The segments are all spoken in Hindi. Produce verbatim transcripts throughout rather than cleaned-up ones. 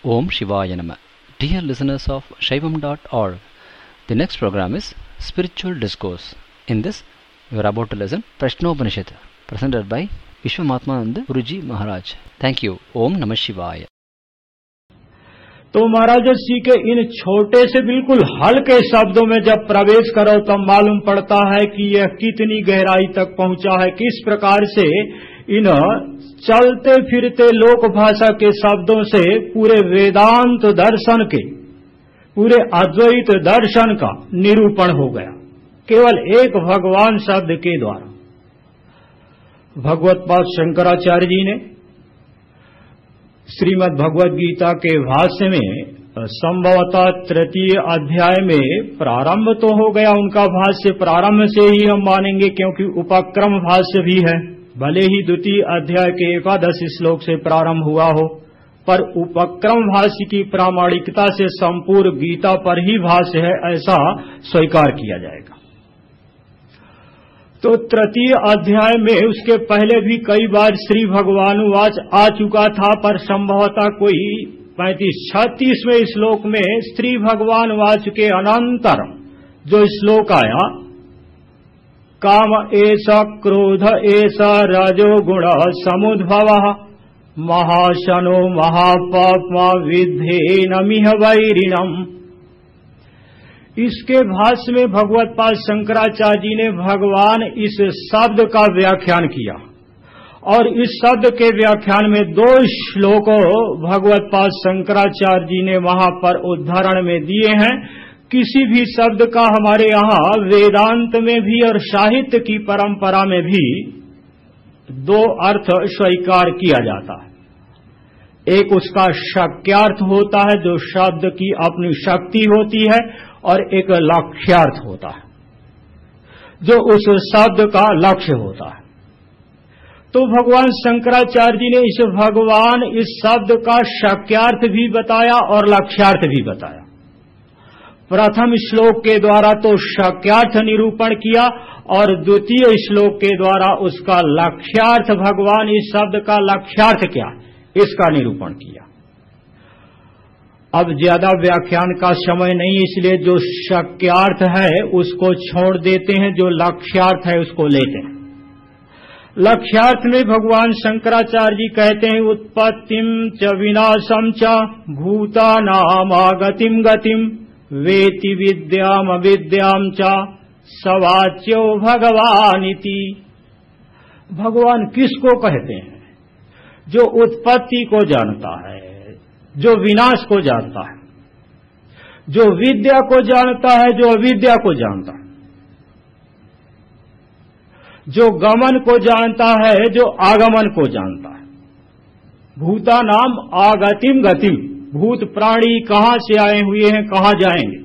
Om Shivaya Nama. Dear listeners of Shaivam dot org, the next program is Spiritual Discourse. In this, you are about to listen Prashnopanishad, presented by Vishwamatmananda Guruji Maharaj. Thank you. Om Namah Shivaya. तो महाराज जी के इन छोटे से बिल्कुल हल्के शब्दों में जब प्रवेश करो तब मालूम पड़ता है कि यह कितनी गहराई तक पहुंचा है, किस प्रकार से इन चलते फिरते लोक भाषा के शब्दों से पूरे वेदांत दर्शन के, पूरे अद्वैत दर्शन का निरूपण हो गया केवल एक भगवान शब्द के द्वारा। भगवत पाद शंकराचार्य जी ने श्रीमद् भगवद गीता के भाष्य में संभवतः तृतीय अध्याय में प्रारंभ तो हो गया उनका भाष्य, प्रारंभ से ही हम मानेंगे क्योंकि उपक्रम भाष्य भी है, भले ही द्वितीय अध्याय के एकादश श्लोक से प्रारंभ हुआ हो, पर उपक्रम भाष्य की प्रामाणिकता से संपूर्ण गीता पर ही भाष्य है ऐसा स्वीकार किया जाएगा। तो तृतीय अध्याय में उसके पहले भी कई बार श्री भगवानुवाच आ चुका था, पर संभवतः कोई पैंतीस छत्तीसवें श्लोक में श्री भगवानुवाच के अनंतर जो श्लोक आया, काम एषा क्रोध एषा रजोगुण समुद्भवः महाशनो महापाप्मा विद्धेनमिह वैरिणम्। इसके भाष्य में भगवत पाद शंकराचार्य जी ने भगवान इस शब्द का व्याख्यान किया और इस शब्द के व्याख्यान में दो श्लोक भगवत पाद शंकराचार्य जी ने वहां पर उदाहरण में दिए हैं। किसी भी शब्द का हमारे यहाँ वेदांत में भी और साहित्य की परंपरा में भी दो अर्थ स्वीकार किया जाता है। एक उसका शक्यार्थ होता है जो शब्द की अपनी शक्ति होती है, और एक लक्ष्यार्थ होता है जो उस शब्द का लक्ष्य होता है। तो भगवान शंकराचार्य जी ने इस भगवान इस शब्द का शक्यार्थ भी बताया और लक्ष्यार्थ भी बताया। प्रथम श्लोक के द्वारा तो शक्यार्थ निरूपण किया और द्वितीय श्लोक के द्वारा उसका लक्ष्यार्थ, भगवान इस शब्द का लक्ष्यार्थ क्या इसका निरूपण किया। अब ज्यादा व्याख्यान का समय नहीं, इसलिए जो शक्यार्थ है उसको छोड़ देते हैं, जो लक्ष्यार्थ है उसको लेते हैं। लक्ष्यार्थ में भगवान शंकराचार्य जी कहते हैं, उत्पत्तिम च विनाशम च भूतानाम आगतिम गतिम वेति विद्याम अविद्याम च सवाच्यो भगवानिति। भगवान किसको कहते हैं? जो उत्पत्ति को जानता है, जो विनाश को जानता है, जो विद्या को जानता है, जो अविद्या को जानता है, जो गमन को जानता है, जो आगमन को जानता है। भूतानाम आगतिम गतिम, भूत प्राणी कहां से आए हुए हैं, कहां जाएंगे,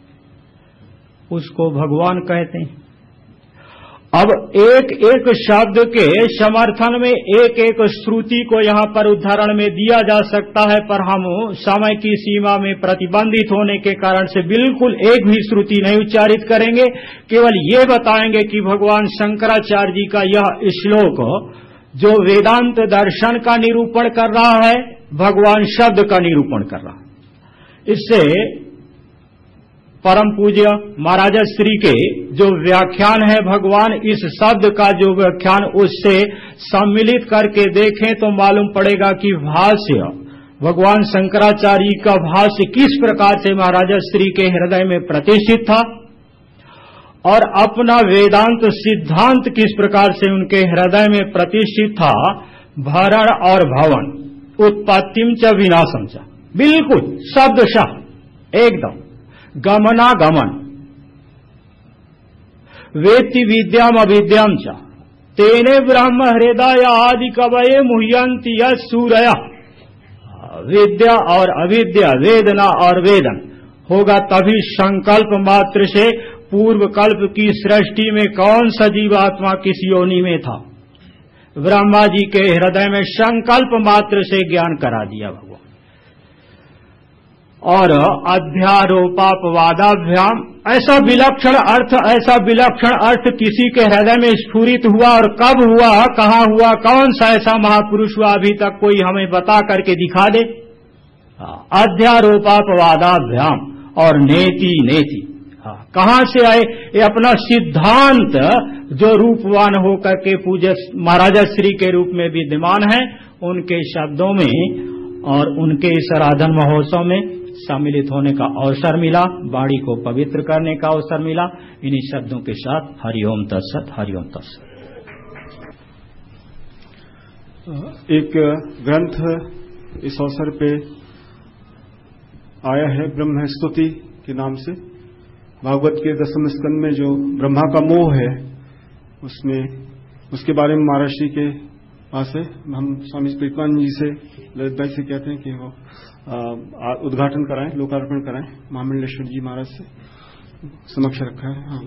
उसको भगवान कहते हैं। अब एक एक शब्द के समर्थन में एक एक श्रुति को यहां पर उदाहरण में दिया जा सकता है, पर हम समय की सीमा में प्रतिबंधित होने के कारण से बिल्कुल एक भी श्रुति नहीं उच्चारित करेंगे। केवल ये बताएंगे कि भगवान शंकराचार्य जी का यह श्लोक जो वेदांत दर्शन का निरूपण कर रहा है, भगवान शब्द का निरूपण कर रहा है। इससे परम पूज्य महाराज श्री के जो व्याख्यान है, भगवान इस शब्द का जो व्याख्यान, उससे सम्मिलित करके देखें तो मालूम पड़ेगा कि भाष्य, भगवान शंकराचार्य का भाष्य किस प्रकार से महाराज श्री के हृदय में प्रतिष्ठित था और अपना वेदांत सिद्धांत किस प्रकार से उनके हृदय में प्रतिष्ठित था। भरण और भवन, उत्पत्तिम च विनाशम च, बिल्कुल शब्दशः एकदम गमनागमन, वेत्ति विद्याम अविद्याम च तेने ब्रह्म हृदय आदि कवये मुह्यन्ति सूरय। विद्या और अविद्या, वेदना और वेदन होगा तभी संकल्प मात्र से। पूर्व कल्प की सृष्टि में कौन सा जीवात्मा किस योनि में था? ब्रह्मा जी के हृदय में संकल्प मात्र से ज्ञान करा दिया भगवान। और अध्यारोपापवादाभ्याम, ऐसा विलक्षण अर्थ, ऐसा विलक्षण अर्थ किसी के हृदय में स्फुरित हुआ और कब हुआ, कहां हुआ, कौन सा ऐसा महापुरुष हुआ, अभी तक कोई हमें बता करके दिखा दे। अध्यारोपापवादाभ्याम और नेति नेति। कहां से आए? ये अपना सिद्धांत जो रूपवान होकर के पूज्य महाराजा श्री के रूप में विद्यमान है, उनके शब्दों में और उनके इस आराधन महोत्सव में सम्मिलित होने का अवसर मिला, वाणी को पवित्र करने का अवसर मिला। इन्हीं शब्दों के साथ हरिओम तत्सत, हरिओम तत्सत। एक ग्रंथ इस अवसर पे आया है ब्रह्म स्तुति के नाम से। भागवत के दसम स्कंद में जो ब्रह्मा का मोह है, उसमें उसके बारे में महाराज श्री के पास है। हम स्वामी प्रीतमानंद जी से, ललित भाई से कहते हैं कि वो उद्घाटन कराएं, लोकार्पण कराएं। महामंडलेश्वर जी महाराज से समक्ष रखा है। हाँ,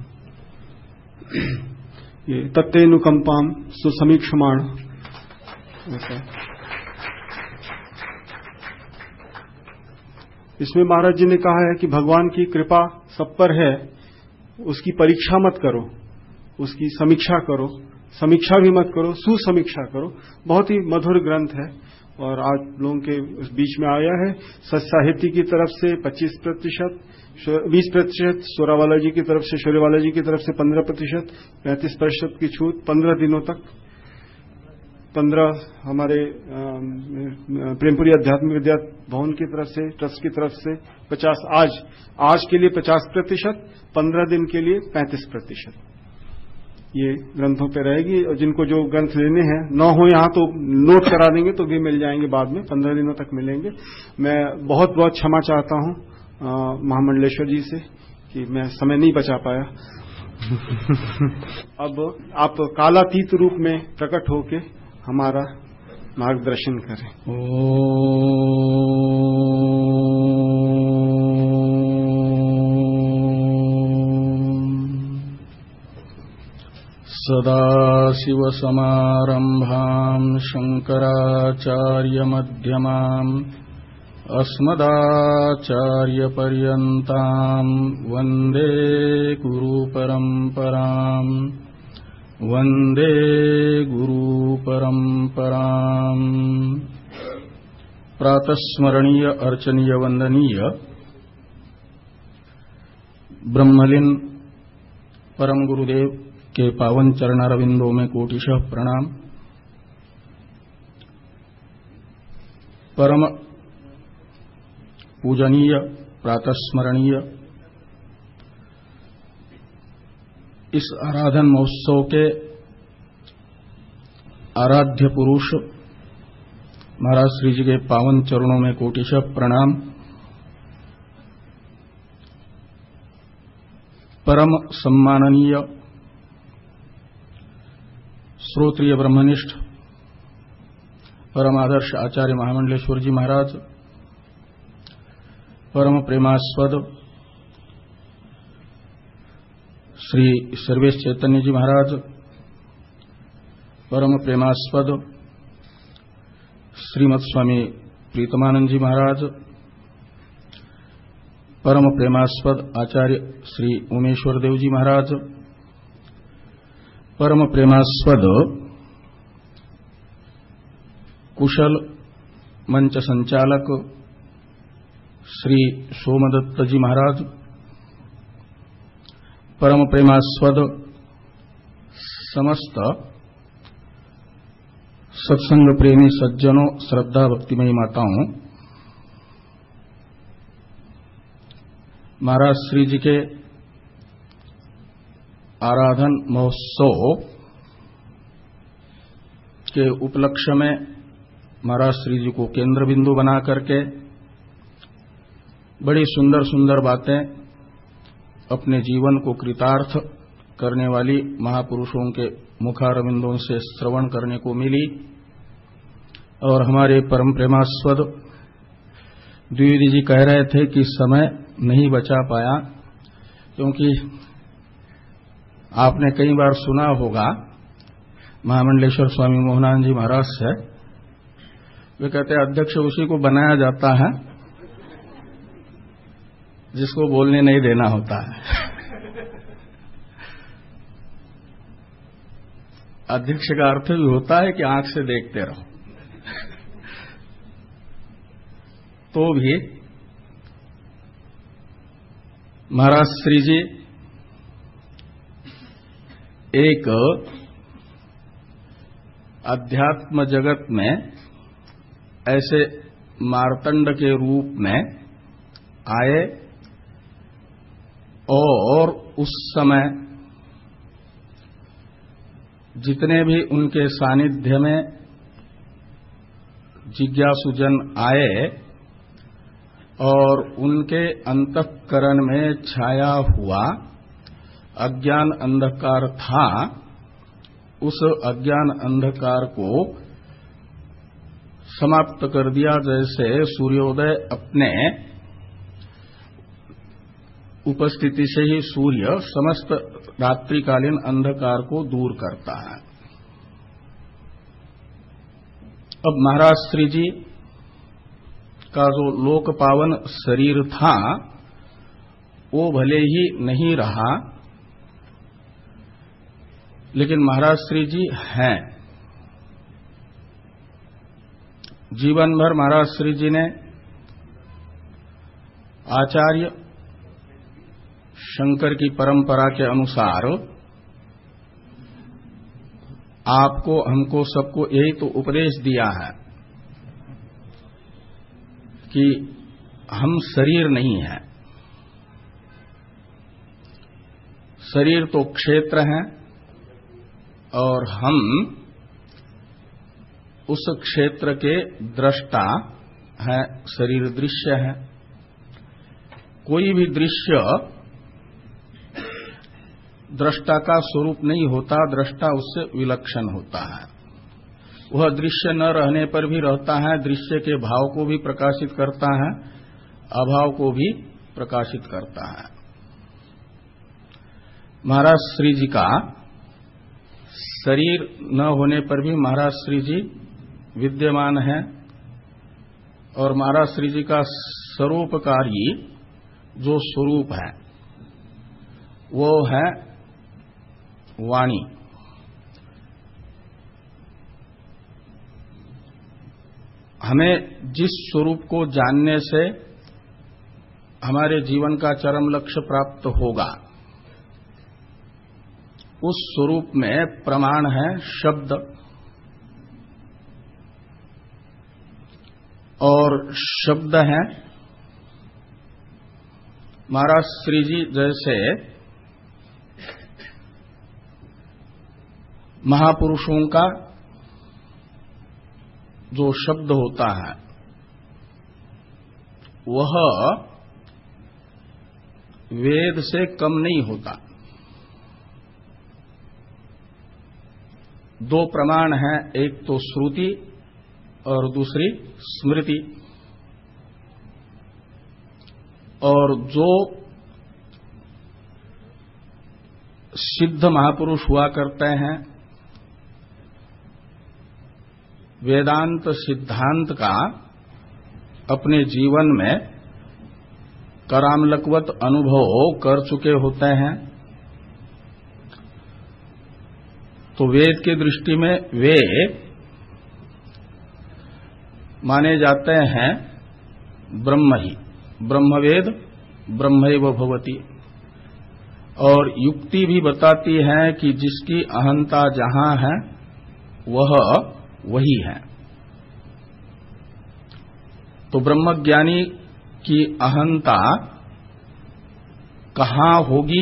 ये तत्तेनुकंपाम सुसमीक्षमाण, इसमें महाराज जी ने कहा है कि भगवान की कृपा सब पर है, उसकी परीक्षा मत करो, उसकी समीक्षा करो। समीक्षा भी मत करो, सुसमीक्षा करो। बहुत ही मधुर ग्रंथ है और आज लोगों के उस बीच में आया है। सच साहित्य की तरफ से पच्चीस प्रतिशत, बीस प्रतिशत, सोरावाला जी की तरफ से, शोरेवाला जी की तरफ से पंद्रह प्रतिशत, पैंतीस प्रतिशत की छूट पंद्रह दिनों तक। पंद्रह हमारे प्रेमपुरी आध्यात्मिक विद्या भवन की तरफ से, ट्रस्ट की तरफ से पचास, आज आज के लिए पचास प्रतिशत, पंद्रह दिन के लिए पैंतीस प्रतिशत ये ग्रंथों पे रहेगी। और जिनको जो ग्रंथ लेने हैं, न हो यहाँ तो नोट करा देंगे तो भी मिल जाएंगे, बाद में पंद्रह दिनों तक मिलेंगे। मैं बहुत बहुत क्षमा चाहता हूँ महामंडलेश्वर जी से कि मैं समय नहीं बचा पाया। अब आप कालातीत रूप में प्रकट होके हमारा मार्गदर्शन करें। सदाशिवसमारम्भाम् शङ्कराचार्यमध्यमाम् अस्मदाचार्यपर्यन्ताम् वन्दे गुरुपरम्पराम् वन्दे गुरुपरम्पराम्। प्रातस्मरणीय अर्चनीय वंदनीय ब्रह्मलीन परम गुरुदेव के पावन चरणारविंदों में कोटिशः प्रणाम। परम पूजनीय प्रातस्मरणीय इस आराधन महोत्सव के आराध्य पुरुष महाराज श्री जी के पावन चरणों में कोटिशः प्रणाम। परम सम्माननीय श्रोत्रिय ब्रह्मनिष्ठ परम आदर्श आचार्य महामंडलेश्वर जी महाराज, परम प्रेमास्पद श्री सर्वेश चैतन्य जी महाराज, परम प्रेमास्पद श्रीमद स्वामी प्रीतमानंद जी महाराज, परम प्रेमास्पद आचार्य श्री उमेश्वर देव जी महाराज, परम प्रेमास्पद कुशल मंच संचालक श्री सोमदत्त जी महाराज, परम प्रेमास्पद समस्त सत्संग प्रेमी सज्जनों, श्रद्धा भक्तिमयी माताओं, महाराज श्री जी के आराधन महोत्सव के उपलक्ष्य में महाराज श्री जी को केंद्र बिंदु बना करके बड़ी सुंदर सुंदर बातें अपने जीवन को कृतार्थ करने वाली महापुरुषों के मुखारविंदों से श्रवण करने को मिली। और हमारे परम प्रेमास्पद द्विवेदी जी कह रहे थे कि समय नहीं बचा पाया, क्योंकि आपने कई बार सुना होगा महामंडलेश्वर स्वामी मोहनानंद जी महाराज से, वे कहते हैं अध्यक्ष उसी को बनाया जाता है जिसको बोलने नहीं देना होता है। अध्यक्ष का अर्थ भी होता है कि आंख से देखते रहो। तो भी महाराज श्री जी एक अध्यात्म जगत में ऐसे मार्तंड के रूप में आए और उस समय जितने भी उनके सानिध्य में जिज्ञासुजन आए और उनके अंतःकरण में छाया हुआ अज्ञान अंधकार था, उस अज्ञान अंधकार को समाप्त कर दिया। जैसे सूर्योदय अपने उपस्थिति से ही सूर्य समस्त रात्रिकालीन अंधकार को दूर करता है। अब महाराज श्री जी का जो लोक पावन शरीर था वो भले ही नहीं रहा, लेकिन महाराज श्री जी हैं। जीवन भर महाराज श्री जी ने आचार्य शंकर की परंपरा के अनुसार आपको हमको सबको यही तो उपदेश दिया है कि हम शरीर नहीं है। शरीर तो क्षेत्र है और हम उस क्षेत्र के दृष्टा है, शरीर दृश्य है। कोई भी दृश्य दृष्टा का स्वरूप नहीं होता, दृष्टा उससे विलक्षण होता है। वह दृश्य न रहने पर भी रहता है, दृश्य के भाव को भी प्रकाशित करता है, अभाव को भी प्रकाशित करता है। महाराज श्री जी का शरीर न होने पर भी महाराज श्री जी विद्यमान है और महाराज श्री जी का स्वरूपकारी जो स्वरूप है वो है वाणी। हमें जिस स्वरूप को जानने से हमारे जीवन का चरम लक्ष्य प्राप्त होगा, उस स्वरूप में प्रमाण है शब्द, और शब्द है महाराज श्री जी जैसे महापुरुषों का जो शब्द होता है वह वेद से कम नहीं होता। दो प्रमाण हैं, एक तो श्रुति और दूसरी स्मृति। और जो सिद्ध महापुरुष हुआ करते हैं, वेदांत सिद्धांत का अपने जीवन में करामलकवत अनुभव कर चुके होते हैं, तो वेद की दृष्टि में वे माने जाते हैं ब्रह्म ही, ब्रह्मवेद ब्रह्मैव भवति। और युक्ति भी बताती है कि जिसकी अहंता जहां है वह वही है। तो ब्रह्मज्ञानी की अहंता कहां होगी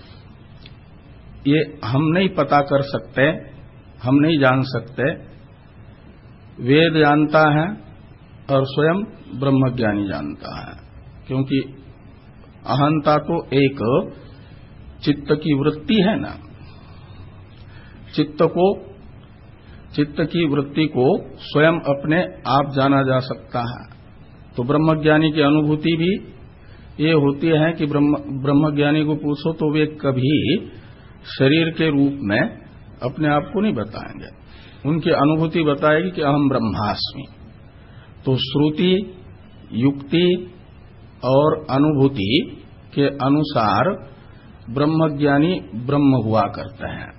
ये हम नहीं पता कर सकते, हम नहीं जान सकते। वेद जानता है और स्वयं ब्रह्मज्ञानी जानता है, क्योंकि अहंता तो एक चित्त की वृत्ति है ना। चित्त को चित्त की वृत्ति को स्वयं अपने आप जाना जा सकता है। तो ब्रह्मज्ञानी की अनुभूति भी ये होती है कि ब्रह्म ब्रह्मज्ञानी को पूछो तो वे कभी शरीर के रूप में अपने आप को नहीं बताएंगे, उनकी अनुभूति बताएगी कि अहम ब्रह्मास्मि। तो श्रुति, युक्ति और अनुभूति के अनुसार ब्रह्मज्ञानी ब्रह्म हुआ करते हैं,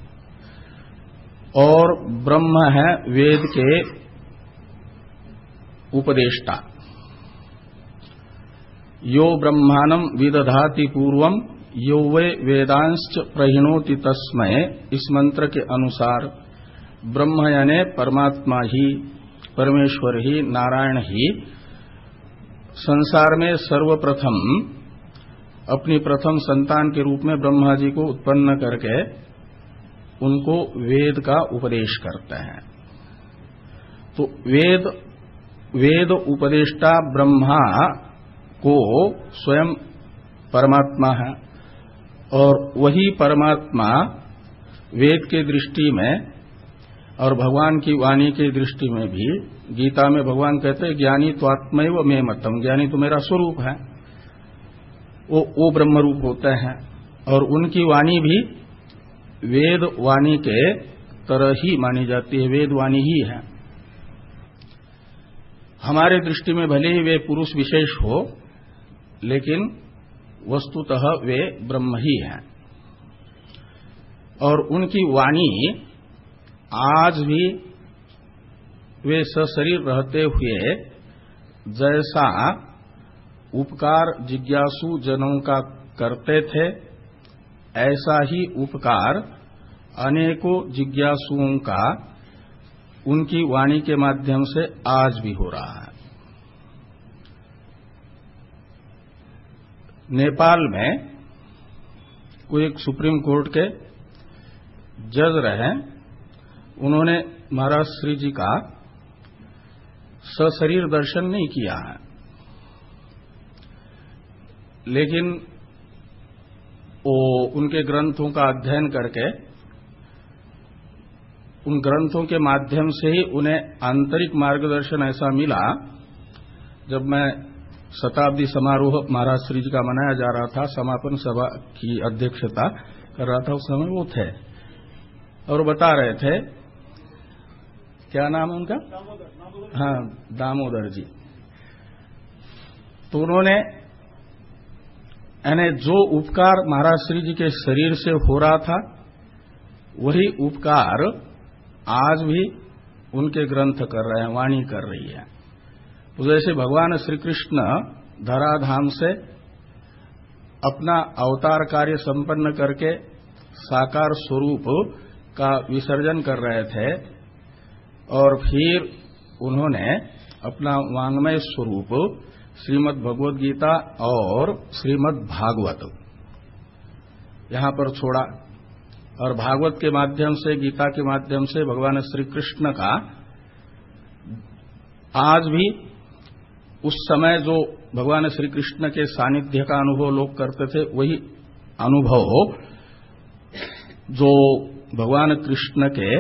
और ब्रह्म है वेद के उपदेष्टा। यो ब्रह्मांडम विदधाति पूर्वम यो वे वेदांश्च प्रहिणोति तस्मै, इस मंत्र के अनुसार ब्रह्म यानी परमात्मा ही, परमेश्वर ही, नारायण ही संसार में सर्वप्रथम अपनी प्रथम संतान के रूप में ब्रह्मा जी को उत्पन्न करके उनको वेद का उपदेश करते हैं। तो वेद वेद उपदेष्टा ब्रह्मा को स्वयं परमात्मा है, और वही परमात्मा वेद के दृष्टि में और भगवान की वाणी की दृष्टि में भी, गीता में भगवान कहते हैं ज्ञानी तो आत्मैव मे मतम, ज्ञानी तो मेरा स्वरूप है, वो वो ब्रह्म रूप होते हैं। और उनकी वाणी भी वेद वाणी के तरह ही मानी जाती है, वेद वाणी ही है। हमारे दृष्टि में भले ही वे पुरुष विशेष हो, लेकिन वस्तुतः वे ब्रह्म ही हैं। और उनकी वाणी आज भी वे सशरीर रहते हुए जैसा उपकार जिज्ञासु जनों का करते थे, ऐसा ही उपकार अनेकों जिज्ञासुओं का उनकी वाणी के माध्यम से आज भी हो रहा है। नेपाल में कोई एक सुप्रीम कोर्ट के जज रहे, उन्होंने महाराज श्री जी का सशरीर दर्शन नहीं किया है, लेकिन वो उनके ग्रंथों का अध्ययन करके उन ग्रंथों के माध्यम से ही उन्हें आंतरिक मार्गदर्शन ऐसा मिला। जब मैं शताब्दी समारोह महाराज श्री जी का मनाया जा रहा था, समापन सभा की अध्यक्षता कर रहा था, उस समय वो थे और बता रहे थे, क्या नाम है उनका? हाँ, दामोदर जी। तो उन्होंने यानी जो उपकार महाराज श्री जी के शरीर से हो रहा था, वही उपकार आज भी उनके ग्रंथ कर रहे हैं, वाणी कर रही है। तो जैसे भगवान श्री कृष्ण धराधाम से अपना अवतार कार्य संपन्न करके साकार स्वरूप का विसर्जन कर रहे थे, और फिर उन्होंने अपना वांग्मय स्वरूप श्रीमद् भगवद गीता और श्रीमद् भागवत यहां पर छोड़ा, और भागवत के माध्यम से, गीता के माध्यम से भगवान श्री कृष्ण का आज भी उस समय जो भगवान श्री कृष्ण के सानिध्य का अनुभव लोग करते थे, वही अनुभव जो भगवान कृष्ण के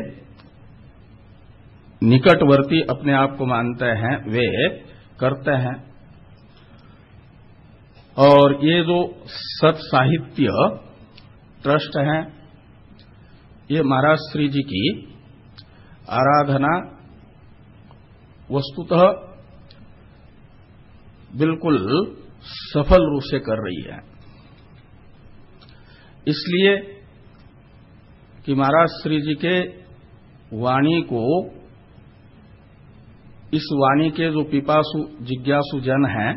निकटवर्ती अपने आप को मानते हैं, वे करते हैं। और ये जो सत साहित्य ट्रस्ट है, ये महाराज श्री जी की आराधना वस्तुतः बिल्कुल सफल रूप से कर रही है, इसलिए कि महाराज श्री जी के वाणी को, इस वाणी के जो पिपासु जिज्ञासु जन हैं,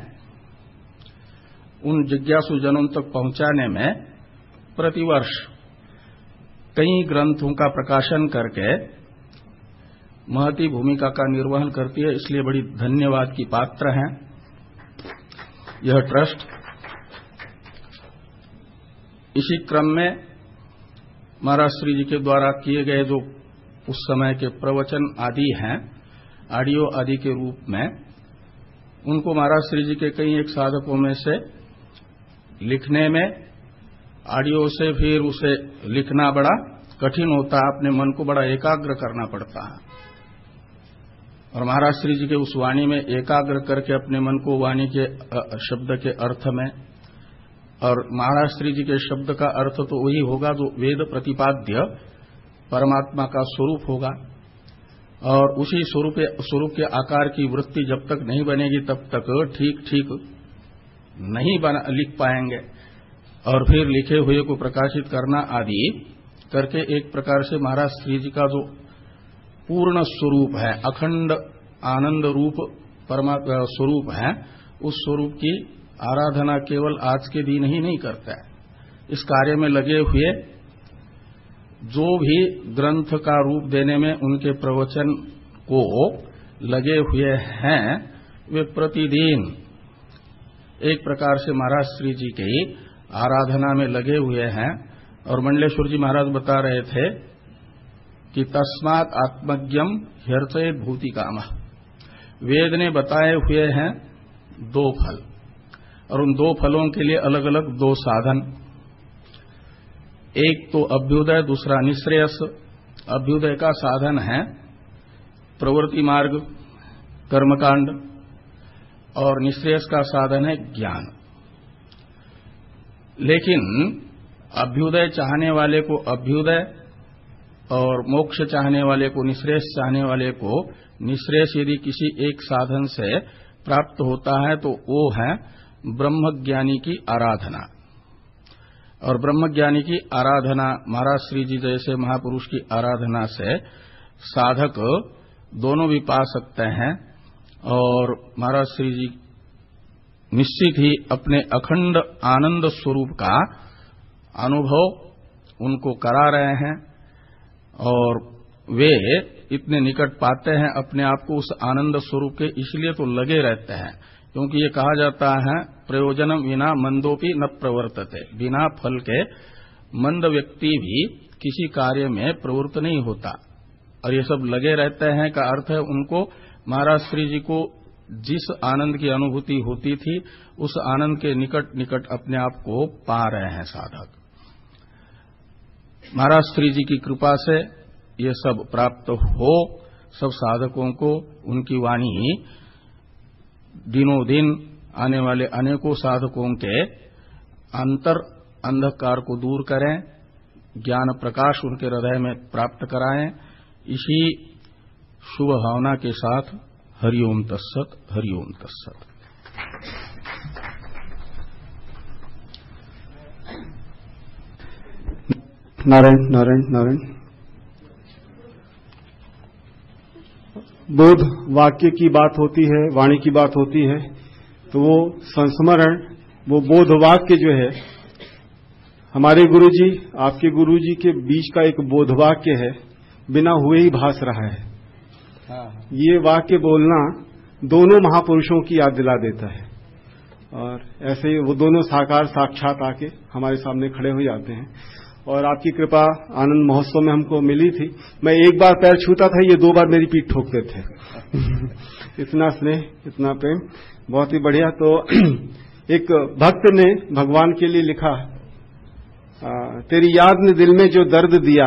उन जिज्ञासु जनों तक पहुंचाने में प्रतिवर्ष कई ग्रंथों का प्रकाशन करके महती भूमिका का निर्वहन करती है, इसलिए बड़ी धन्यवाद की पात्र हैं यह ट्रस्ट। इसी क्रम में महाराज श्री जी के द्वारा किए गए जो उस समय के प्रवचन आदि हैं, ऑडियो आदि के रूप में, उनको महाराज श्री जी के कई एक साधकों में से लिखने में, ऑडियो से फिर उसे लिखना बड़ा कठिन होता है, अपने मन को बड़ा एकाग्र करना पड़ता है। और महाराज श्री जी के उस वाणी में एकाग्र करके अपने मन को वाणी के शब्द के अर्थ में, और महाराज श्री जी के शब्द का अर्थ तो वही होगा जो वेद प्रतिपाद्य परमात्मा का स्वरूप होगा, और उसी स्वरूप स्वरूप के आकार की वृत्ति जब तक नहीं बनेगी तब तक ठीक ठीक नहीं बना लिख पाएंगे, और फिर लिखे हुए को प्रकाशित करना आदि करके एक प्रकार से महाराज श्री जी का जो पूर्ण स्वरूप है, अखंड आनंद रूप परमात्मा स्वरूप है, उस स्वरूप की आराधना केवल आज के दिन ही नहीं करता है। इस कार्य में लगे हुए जो भी ग्रंथ का रूप देने में उनके प्रवचन को लगे हुए हैं, वे प्रतिदिन एक प्रकार से महाराज श्री जी की आराधना में लगे हुए हैं। और मंडलेश्वर जी महाराज बता रहे थे कि तस्मात् आत्मज्ञम ह्यर्चयेत् भूति कामः। वेद ने बताए हुए हैं दो फल, और उन दो फलों के लिए अलग अलग दो साधन, एक तो अभ्युदय, दूसरा निश्रेयस। अभ्युदय का साधन है प्रवृत्ति मार्ग, कर्मकांड, और निश्रेयस का साधन है ज्ञान। लेकिन अभ्युदय चाहने वाले को अभ्युदय, और मोक्ष चाहने वाले को, निश्रेयस चाहने वाले को निश्रेयस यदि किसी एक साधन से प्राप्त होता है तो वो है ब्रह्मज्ञानी की आराधना। और ब्रह्मज्ञानी की आराधना, महाराज श्री जी जैसे महापुरुष की आराधना से साधक दोनों भी पा सकते हैं। और महाराज श्री जी निश्चित ही अपने अखंड आनंद स्वरूप का अनुभव उनको करा रहे हैं, और वे इतने निकट पाते हैं अपने आप को उस आनंद स्वरूप के, इसलिए तो लगे रहते हैं। क्योंकि ये कहा जाता है प्रयोजनम विना मंदोपि न प्रवर्तते। बिना फल के मंद व्यक्ति भी किसी कार्य में प्रवृत्त नहीं होता। और ये सब लगे रहते हैं का अर्थ है उनको महाराज श्री जी को जिस आनंद की अनुभूति होती थी उस आनंद के निकट निकट अपने आप को पा रहे हैं साधक। महाराज श्री जी की कृपा से ये सब प्राप्त हो सब साधकों को। उनकी वाणी दिनों दिन आने वाले अनेकों साधकों के अंतर अंधकार को दूर करें, ज्ञान प्रकाश उनके हृदय में प्राप्त कराएं। इसी शुभ भावना के साथ हरिओम तत्सत, हरिओम तत्सत। नारायण नारायण नारायण। बोध वाक्य की बात होती है, वाणी की बात होती है, तो वो संस्मरण, वो बोध वाक्य जो है, हमारे गुरुजी, आपके गुरुजी के बीच का एक बोध वाक्य है, बिना हुए ही भास रहा है। ये वाक्य बोलना दोनों महापुरुषों की याद दिला देता है। और ऐसे ही वो दोनों साकार साक्षात आके हमारे सामने खड़े हो जाते हैं। और आपकी कृपा आनंद महोत्सव में हमको मिली थी। मैं एक बार पैर छूता था, ये दो बार मेरी पीठ ठोकते थे। इतना स्नेह, इतना प्रेम, बहुत ही बढ़िया। तो एक भक्त ने भगवान के लिए लिखा, तेरी याद ने दिल में जो दर्द दिया,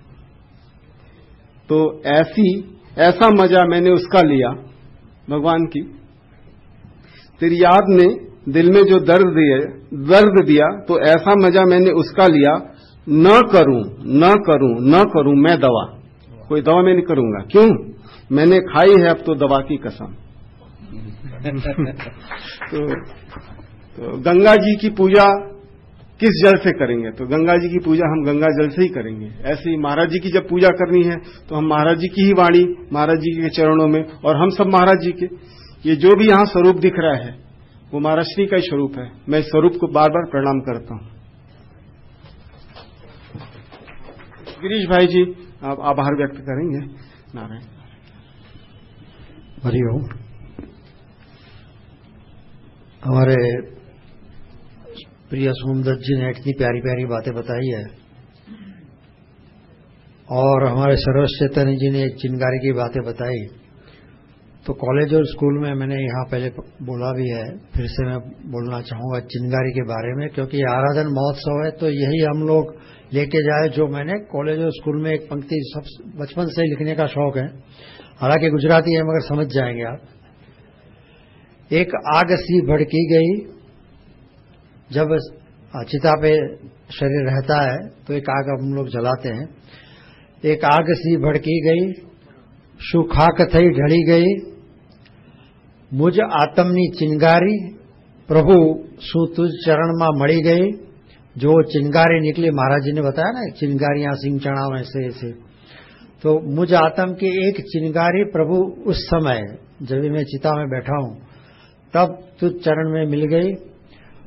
तो ऐसी ऐसा मजा मैंने उसका लिया। भगवान की तेरी याद ने दिल में जो दर्द दिया दर्द दिया तो ऐसा मजा मैंने उसका लिया। न करूं न करूं न करूं मैं दवा, कोई दवा मैं नहीं करूंगा। क्यों? मैंने खाई है अब तो दवा की कसम। तो, तो गंगा जी की पूजा किस जल से करेंगे? तो गंगा जी की पूजा हम गंगा जल से ही करेंगे। ऐसे ही महाराज जी की जब पूजा करनी है तो हम महाराज जी की ही वाणी, महाराज जी के चरणों में, और हम सब महाराज जी के। ये जो भी यहाँ स्वरूप दिख रहा है वो महाराज श्री का ही स्वरूप है। मैं इस स्वरूप को बार बार प्रणाम करता हूँ। गिरीश भाई जी, आप आभार व्यक्त करेंगे। नारायण। हरिओम। हमारे प्रिय सोमदत्त जी ने इतनी प्यारी प्यारी बातें बताई है, और हमारे सर्वश्री चैतन्य जी ने एक चिंगारी की बातें बताई। तो कॉलेज और स्कूल में मैंने यहाँ पहले बोला भी है, फिर से मैं बोलना चाहूंगा चिंगारी के बारे में, क्योंकि आराधन महोत्सव है तो यही हम लोग लेके जाए, जो मैंने कॉलेज और स्कूल में एक पंक्ति सब बचपन से लिखने का शौक है। हालांकि गुजराती है मगर समझ जाएंगे आप। एक आग सी भड़की गई, जब चिता पे शरीर रहता है तो एक आग हम लोग जलाते हैं। एक आग सी भड़की गई, सुखाक थई ढली गई, मुझ आत्मनी चिंगारी, प्रभु सु तुझ चरण में मળી गई। जो चिंगारी निकली, महाराज जी ने बताया ना, चिंगारियां सिंह चढ़ाव ऐसे ऐसे। तो मुझ आत्म की एक चिंगारी प्रभु उस समय जब मैं चिता में बैठा हूं तब तुझ चरण में मिल गई।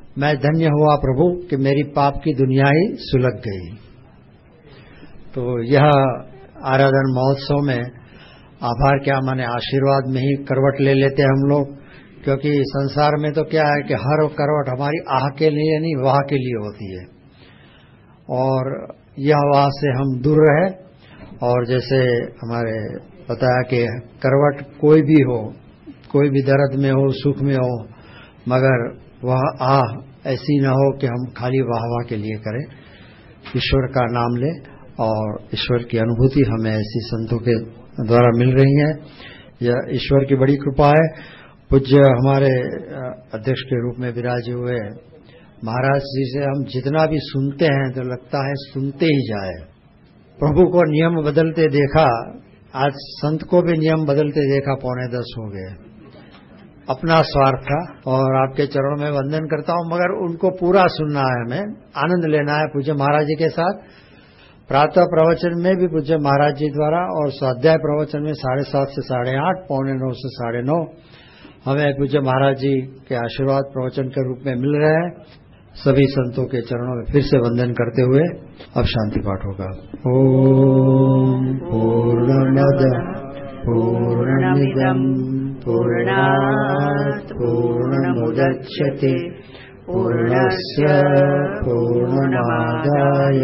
मैं धन्य हुआ प्रभु कि मेरी पाप की दुनिया ही सुलग गई। तो यह आराधन महोत्सव में आभार क्या माने आशीर्वाद में ही करवट ले लेते हम लोग, क्योंकि संसार में तो क्या है कि हर करवट हमारी आह के लिए नहीं वाह के लिए होती है, और यह वाह से हम दूर रहे। और जैसे हमारे बताया कि करवट कोई भी हो, कोई भी दर्द में हो, सुख में हो, मगर वह आह ऐसी न हो कि हम खाली वाह वाह के लिए करें, ईश्वर का नाम ले। और ईश्वर की अनुभूति हमें ऐसी संतों के द्वारा मिल रही है, यह ईश्वर की बड़ी कृपा है। पूज्य हमारे अध्यक्ष के रूप में विराजे हुए महाराज जी से हम जितना भी सुनते हैं तो लगता है सुनते ही जाए। प्रभु को नियम बदलते देखा, आज संत को भी नियम बदलते देखा, पौने दस हो गए। अपना स्वार्थ था, और आपके चरणों में वंदन करता हूं, मगर उनको पूरा सुनना है, हमें आनंद लेना है पूज्य महाराज जी के साथ। प्रातः प्रवचन में भी पूज्य महाराज जी द्वारा, और स्वाध्याय प्रवचन में साढ़े सात से साढ़े आठ, पौने नौ से साढ़े नौ हमें पूज्य महाराज जी के आशीर्वाद प्रवचन के रूप में मिल रहे हैं। सभी संतों के चरणों में फिर से वंदन करते हुए अब शांति पाठ होगा। ओम पूर्णमद पूर्णमिदं पूर्णात् पूर्णमुदच्यते पूर्णस्य पूर्णमादाय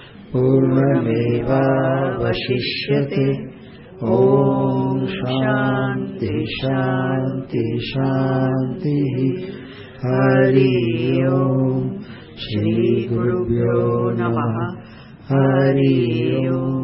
पूर्णमेवावशिष्यते। ओम शांति शांति शांति। हरि ओम। श्री गुरुभ्यो नमः। हरि ओम।